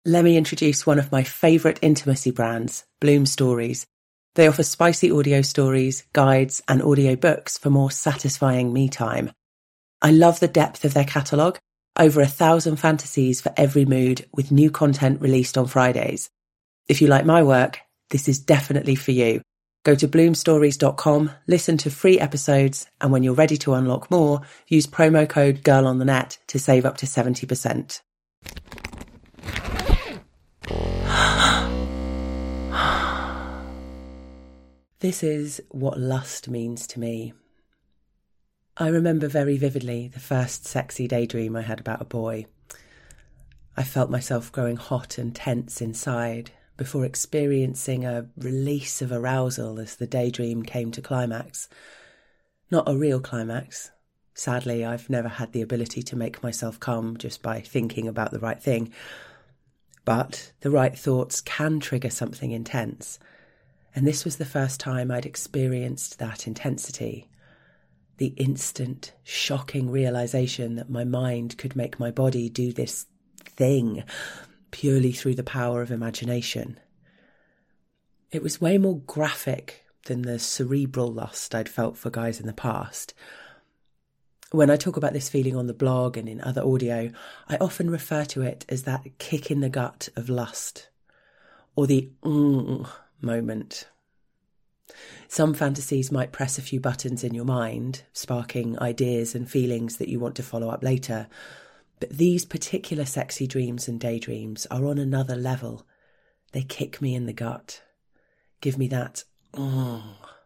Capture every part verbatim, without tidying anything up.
Let me introduce one of my favourite intimacy brands, Bloom Stories. They offer spicy audio stories, guides, and audio books for more satisfying me time. I love the depth of their catalogue, over a thousand fantasies for every mood, with new content released on Fridays. If you like my work, this is definitely for you. Go to bloom stories dot com, listen to free episodes, and when you're ready to unlock more, use promo code GIRLONTHENET to save up to seventy percent. This is what lust means to me. I remember very vividly the first sexy daydream I had about a boy. I felt myself growing hot and tense inside before experiencing a release of arousal as the daydream came to climax. Not a real climax. Sadly, I've never had the ability to make myself come just by thinking about the right thing. But the right thoughts can trigger something intense. And this was the first time I'd experienced that intensity. The instant, shocking realisation that my mind could make my body do this thing purely through the power of imagination. It was way more graphic than the cerebral lust I'd felt for guys in the past. When I talk about this feeling on the blog and in other audio, I often refer to it as that kick in the gut of lust, or the mm moment. Some fantasies might press a few buttons in your mind, sparking ideas and feelings that you want to follow up later. But these particular sexy dreams and daydreams are on another level. They kick me in the gut. Give me that mm.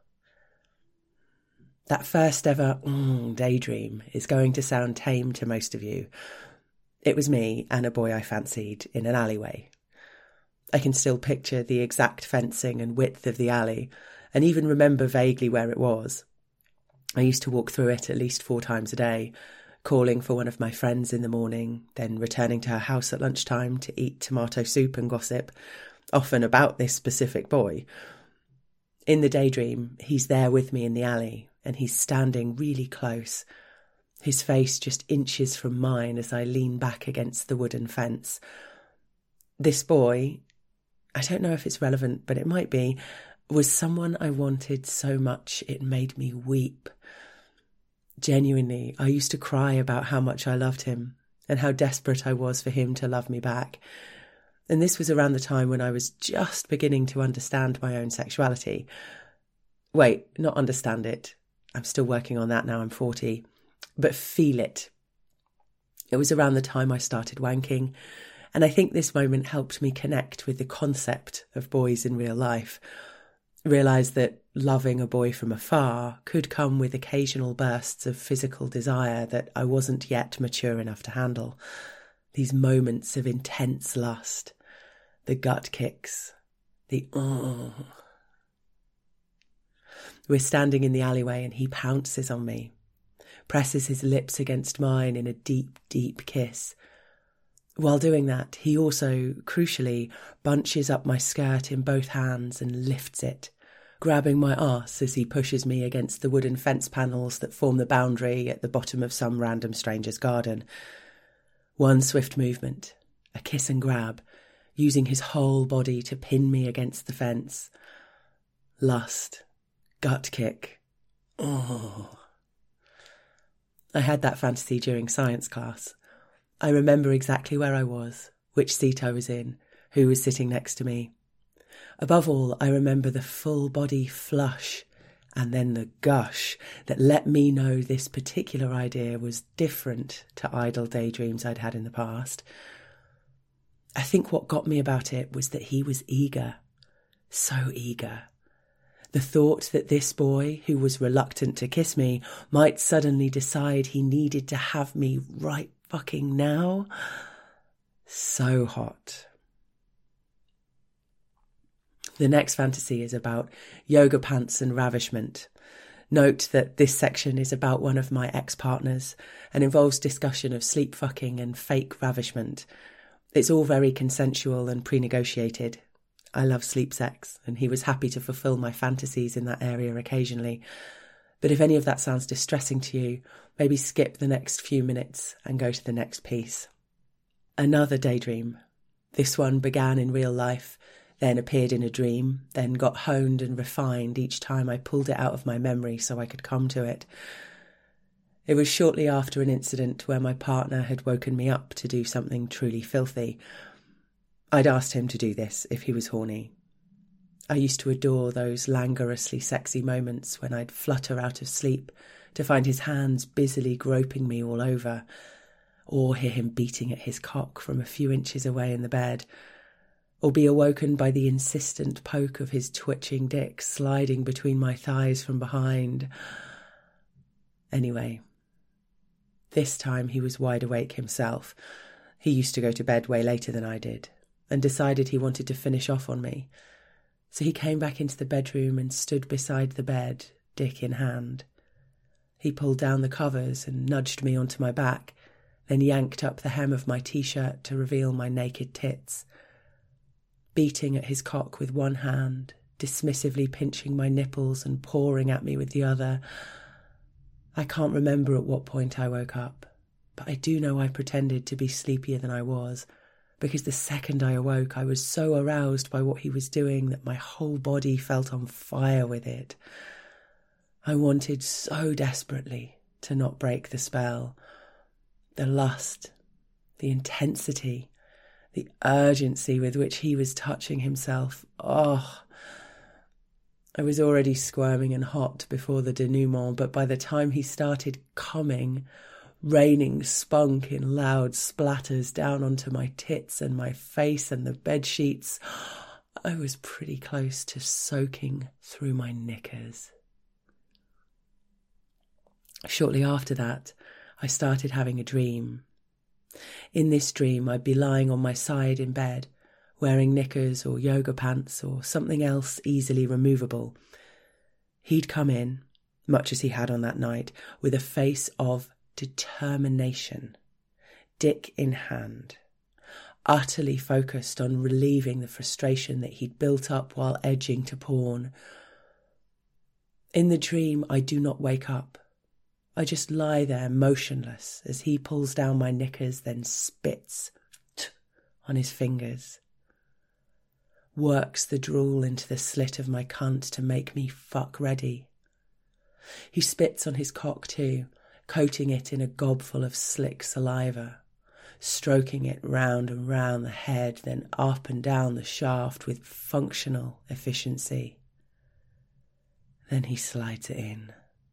That first ever mm, daydream is going to sound tame to most of you. It was me and a boy I fancied in an alleyway. I can still picture the exact fencing and width of the alley, and even remember vaguely where it was. I used to walk through it at least four times a day, calling for one of my friends in the morning, then returning to her house at lunchtime to eat tomato soup and gossip, often about this specific boy. In the daydream, he's there with me in the alley, and he's standing really close, his face just inches from mine as I lean back against the wooden fence. This boy, I don't know if it's relevant, but it might be, was someone I wanted so much it made me weep. Genuinely, I used to cry about how much I loved him and how desperate I was for him to love me back. And this was around the time when I was just beginning to understand my own sexuality. Wait, not understand it. I'm still working on that now, I'm forty. But feel it. It was around the time I started wanking, and I think this moment helped me connect with the concept of boys in real life. Realise that loving a boy from afar could come with occasional bursts of physical desire that I wasn't yet mature enough to handle. These moments of intense lust, the gut kicks, the oh. We're standing in the alleyway and he pounces on me, presses his lips against mine in a deep, deep kiss. While doing that, he also, crucially, bunches up my skirt in both hands and lifts it, grabbing my arse as he pushes me against the wooden fence panels that form the boundary at the bottom of some random stranger's garden. One swift movement, a kiss and grab, using his whole body to pin me against the fence. Lust. Gut kick. Oh. I had that fantasy during science class. I remember exactly where I was, which seat I was in, who was sitting next to me. Above all, I remember the full body flush and then the gush that let me know this particular idea was different to idle daydreams I'd had in the past. I think what got me about it was that he was eager, so eager. The thought that this boy, who was reluctant to kiss me, might suddenly decide he needed to have me right fucking now. So hot. The next fantasy is about yoga pants and ravishment. Note that this section is about one of my ex-partners and involves discussion of sleep fucking and fake ravishment. It's all very consensual and pre-negotiated. I love sleep sex, and he was happy to fulfill my fantasies in that area occasionally. But if any of that sounds distressing to you, maybe skip the next few minutes and go to the next piece. Another daydream. This one began in real life, then appeared in a dream, then got honed and refined each time I pulled it out of my memory so I could come to it. It was shortly after an incident where my partner had woken me up to do something truly filthy. I'd asked him to do this if he was horny. I used to adore those languorously sexy moments when I'd flutter out of sleep to find his hands busily groping me all over, or hear him beating at his cock from a few inches away in the bed, or be awoken by the insistent poke of his twitching dick sliding between my thighs from behind. Anyway, this time he was wide awake himself. He used to go to bed way later than I did, and decided he wanted to finish off on me. So he came back into the bedroom and stood beside the bed, dick in hand. He pulled down the covers and nudged me onto my back, then yanked up the hem of my t-shirt to reveal my naked tits. Beating at his cock with one hand, dismissively pinching my nipples and pawing at me with the other. I can't remember at what point I woke up, but I do know I pretended to be sleepier than I was, because the second I awoke I was so aroused by what he was doing that my whole body felt on fire with it. I wanted so desperately to not break the spell. The lust, the intensity, the urgency with which he was touching himself. Oh, I was already squirming and hot before the denouement, but by the time he started coming, raining spunk in loud splatters down onto my tits and my face and the bed sheets, I was pretty close to soaking through my knickers. Shortly after that, I started having a dream. In this dream, I'd be lying on my side in bed, wearing knickers or yoga pants or something else easily removable. He'd come in, much as he had on that night, with a face of determination, dick in hand, utterly focused on relieving the frustration that he'd built up while edging to porn. In the dream, I do not wake up. I just lie there motionless as he pulls down my knickers, then spits t- on his fingers, works the drool into the slit of my cunt to make me fuck ready. He spits on his cock too, coating it in a gobful of slick saliva, stroking it round and round the head, then up and down the shaft with functional efficiency. Then he slides it in.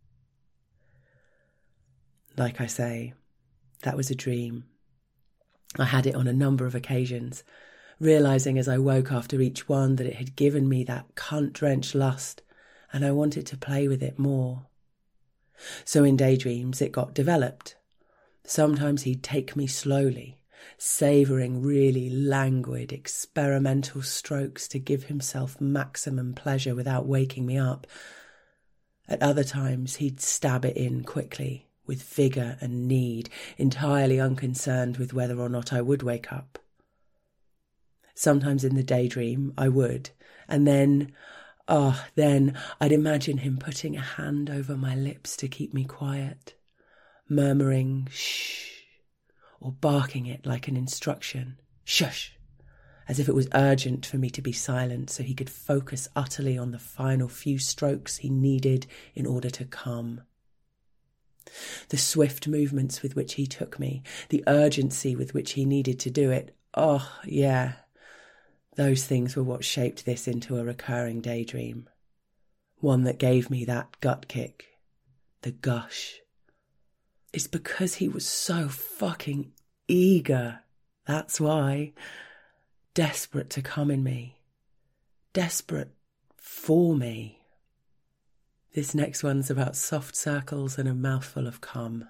Like I say, that was a dream. I had it on a number of occasions, realising as I woke after each one that it had given me that cunt-drenched lust, and I wanted to play with it more. So in daydreams it got developed. Sometimes he'd take me slowly, savouring really languid, experimental strokes to give himself maximum pleasure without waking me up. At other times he'd stab it in quickly, with vigour and need, entirely unconcerned with whether or not I would wake up. Sometimes in the daydream I would, and then, ah, oh, then I'd imagine him putting a hand over my lips to keep me quiet, murmuring shh, or barking it like an instruction, shush, as if it was urgent for me to be silent so he could focus utterly on the final few strokes he needed in order to come. The swift movements with which he took me, the urgency with which he needed to do it, oh, yeah, those things were what shaped this into a recurring daydream. One that gave me that gut kick, the gush. It's because he was so fucking eager, that's why. Desperate to come in me. Desperate for me. This next one's about soft circles and a mouthful of cum.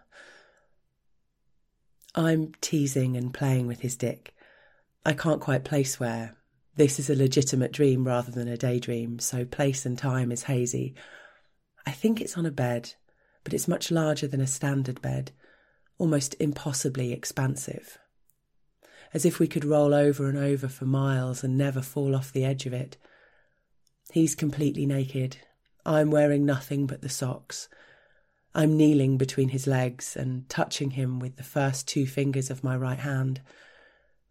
I'm teasing and playing with his dick. I can't quite place where. This is a legitimate dream rather than a daydream, so place and time is hazy. I think it's on a bed, but it's much larger than a standard bed, almost impossibly expansive. As if we could roll over and over for miles and never fall off the edge of it. He's completely naked. I'm wearing nothing but the socks. I'm kneeling between his legs and touching him with the first two fingers of my right hand,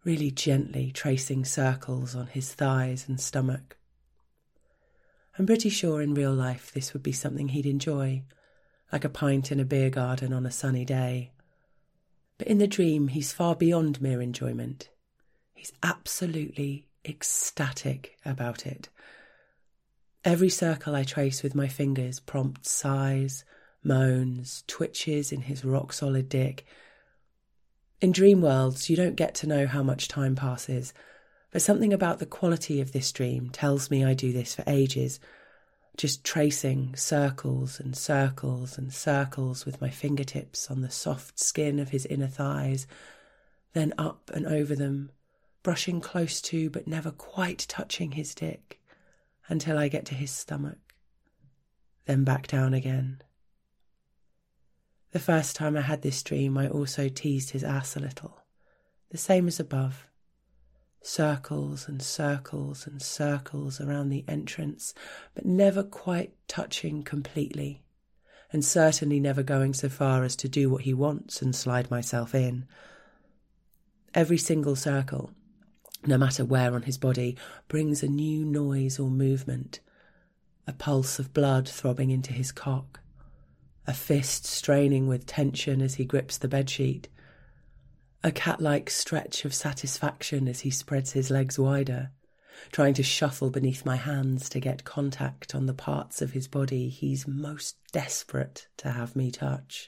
really gently tracing circles on his thighs and stomach. I'm pretty sure in real life this would be something he'd enjoy, like a pint in a beer garden on a sunny day. But in the dream, he's far beyond mere enjoyment. He's absolutely ecstatic about it. Every circle I trace with my fingers prompts sighs, moans, twitches in his rock-solid dick. In dream worlds, you don't get to know how much time passes, but something about the quality of this dream tells me I do this for ages, just tracing circles and circles and circles with my fingertips on the soft skin of his inner thighs, then up and over them, brushing close to but never quite touching his dick, until I get to his stomach, then back down again. The first time I had this dream, I also teased his ass a little, the same as above. Circles and circles and circles around the entrance, but never quite touching completely, and certainly never going so far as to do what he wants and slide myself in. Every single circle, no matter where on his body, brings a new noise or movement, a pulse of blood throbbing into his cock, a fist straining with tension as he grips the bedsheet, a cat-like stretch of satisfaction as he spreads his legs wider, trying to shuffle beneath my hands to get contact on the parts of his body he's most desperate to have me touch.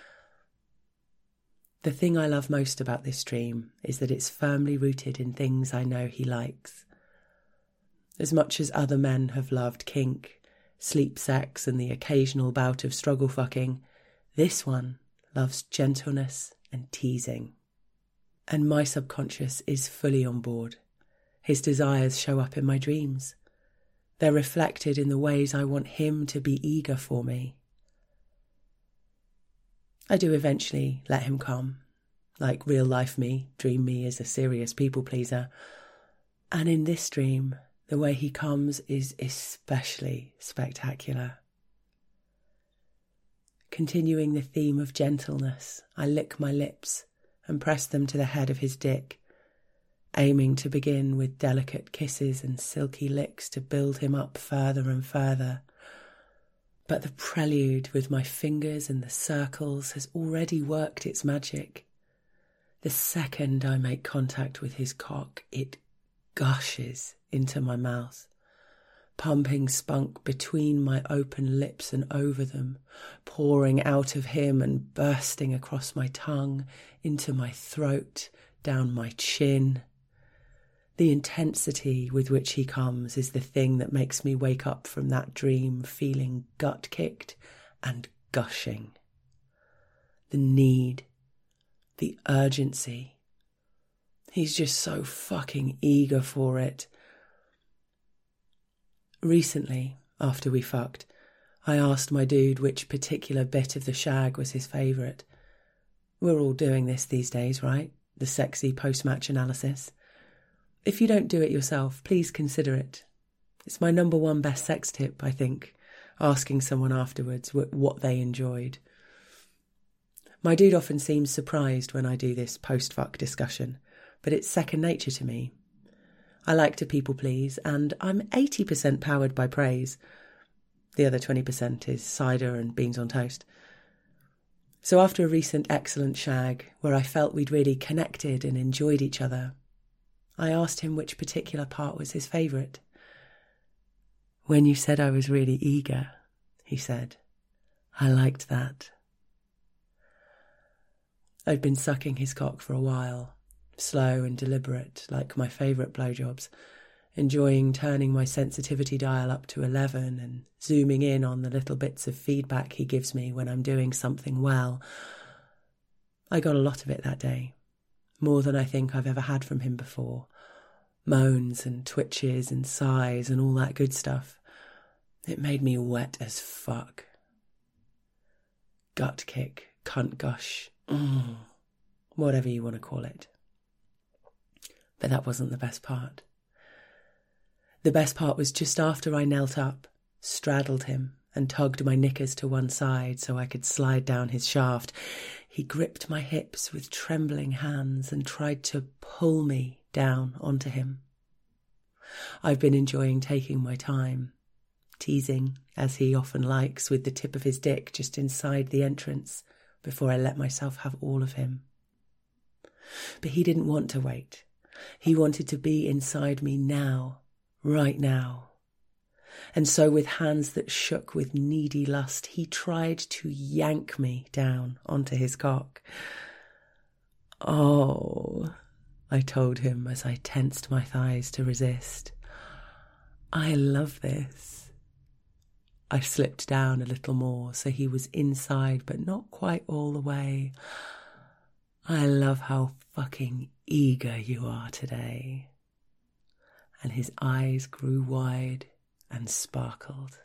The thing I love most about this dream is that it's firmly rooted in things I know he likes. As much as other men have loved kink, sleep sex and the occasional bout of struggle fucking, this one loves gentleness and teasing. And my subconscious is fully on board. His desires show up in my dreams. They're reflected in the ways I want him to be eager for me. I do eventually let him come. Like real life me, dream me is a serious people pleaser. And in this dream, the way he comes is especially spectacular. Continuing the theme of gentleness, I lick my lips and press them to the head of his dick, aiming to begin with delicate kisses and silky licks to build him up further and further. But the prelude with my fingers and the circles has already worked its magic. The second I make contact with his cock, it gushes into my mouth, pumping spunk between my open lips and over them, pouring out of him and bursting across my tongue, into my throat, down my chin. The intensity with which he comes is the thing that makes me wake up from that dream feeling gut-kicked and gushing. The need, the urgency. He's just so fucking eager for it. Recently, after we fucked, I asked my dude which particular bit of the shag was his favourite. We're all doing this these days, right? The sexy post-match analysis. If you don't do it yourself, please consider it. It's my number one best sex tip, I think, asking someone afterwards what they enjoyed. My dude often seems surprised when I do this post-fuck discussion, but it's second nature to me. I like to people please, and I'm eighty percent powered by praise. The other twenty percent is cider and beans on toast. So after a recent excellent shag, where I felt we'd really connected and enjoyed each other, I asked him which particular part was his favourite. "When you said I was really eager," he said. "I liked that." I'd been sucking his cock for a while, slow and deliberate, like my favourite blowjobs, enjoying turning my sensitivity dial up to eleven and zooming in on the little bits of feedback he gives me when I'm doing something well. I got a lot of it that day, more than I think I've ever had from him before. Moans and twitches and sighs and all that good stuff. It made me wet as fuck. Gut kick, cunt gush, mm, whatever you want to call it. But that wasn't the best part. The best part was just after I knelt up, straddled him, and tugged my knickers to one side so I could slide down his shaft. He gripped my hips with trembling hands and tried to pull me down onto him. I've been enjoying taking my time, teasing, as he often likes, with the tip of his dick just inside the entrance before I let myself have all of him. But he didn't want to wait. He wanted to be inside me now, right now. And so with hands that shook with needy lust, he tried to yank me down onto his cock. Oh, I told him as I tensed my thighs to resist. I love this. I slipped down a little more so he was inside but not quite all the way. I love how fucking eager you are today. And his eyes grew wide and sparkled.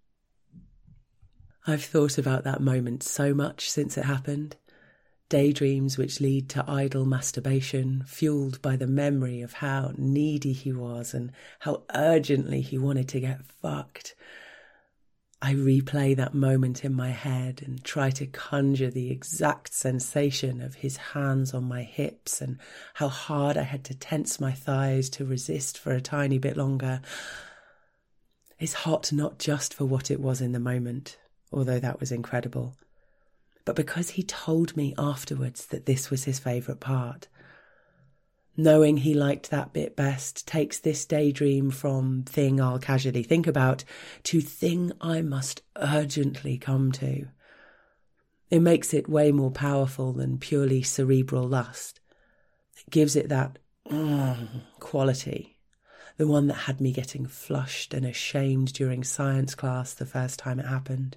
I've thought about that moment so much since it happened. Daydreams which lead to idle masturbation, fueled by the memory of how needy he was and how urgently he wanted to get fucked. I replay that moment in my head and try to conjure the exact sensation of his hands on my hips and how hard I had to tense my thighs to resist for a tiny bit longer. It's hot not just for what it was in the moment, although that was incredible, but because he told me afterwards that this was his favourite part. Knowing he liked that bit best takes this daydream from thing I'll casually think about to thing I must urgently come to. It makes it way more powerful than purely cerebral lust. It gives it that mm, quality, the one that had me getting flushed and ashamed during science class the first time it happened.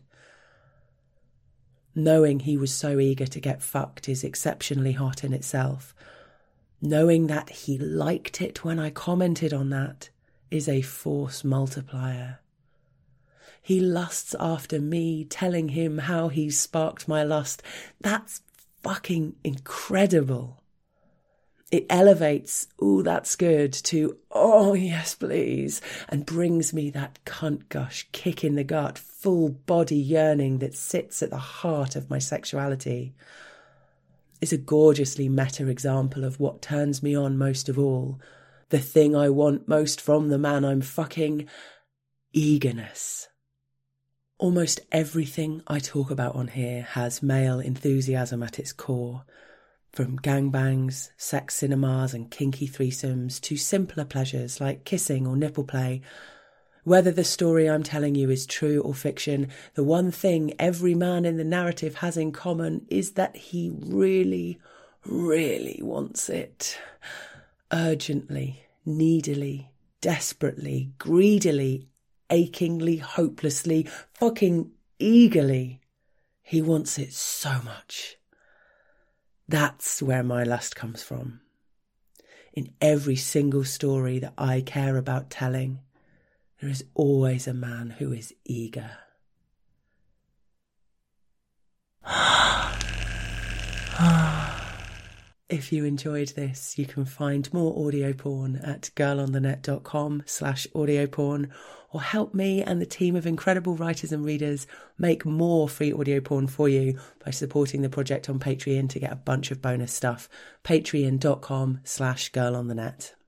Knowing he was so eager to get fucked is exceptionally hot in itself. Knowing that he liked it when I commented on that is a force multiplier. He lusts after me telling him how he sparked my lust. That's fucking incredible. It elevates, ooh, that's good, to, oh, yes, please, and brings me that cunt gush, kick in the gut, full body yearning that sits at the heart of my sexuality. It's a gorgeously meta example of what turns me on most of all, the thing I want most from the man I'm fucking: eagerness. Almost everything I talk about on here has male enthusiasm at its core, from gangbangs, sex cinemas and kinky threesomes to simpler pleasures like kissing or nipple play. Whether the story I'm telling you is true or fiction, the one thing every man in the narrative has in common is that he really, really wants it. Urgently, needily, desperately, greedily, achingly, hopelessly, fucking eagerly. He wants it so much. That's where my lust comes from. In every single story that I care about telling, there is always a man who is eager. If you enjoyed this, you can find more audio porn at girlonthenet.com slash audio porn, or help me and the team of incredible writers and readers make more free audio porn for you by supporting the project on Patreon to get a bunch of bonus stuff. Patreon.com slash girlonthenet.